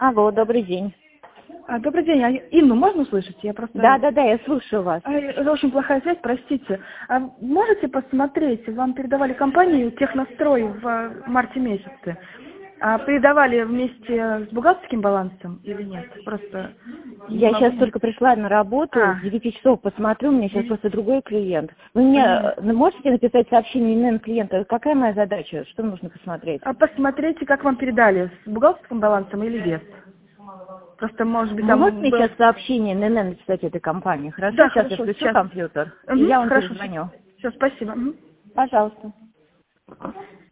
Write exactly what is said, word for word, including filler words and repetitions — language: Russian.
Алло, добрый день. А, добрый день. А Инну можно услышать? Я просто... Да, да, да, я слушаю вас. А, это очень плохая связь, простите. А можете посмотреть, вам передавали компанию «Технострой» в марте месяце. А передавали вместе с бухгалтерским балансом или нет? Просто... Я могу... сейчас только пришла на работу, а. с девяти часов посмотрю, у меня сейчас просто другой клиент. Вы мне mm-hmm. можете написать сообщение именно клиента? Какая моя задача? Что нужно посмотреть? А посмотрите, как вам передали, с бухгалтерским балансом или без. Просто, может быть, Вы там можете мне был... сейчас сообщение эн эн написать этой компании? Хорошо, Да, сейчас хорошо, я включу сейчас. компьютер, Угу, и я вам хорошо. перезвоню. Все, спасибо. Угу. Пожалуйста.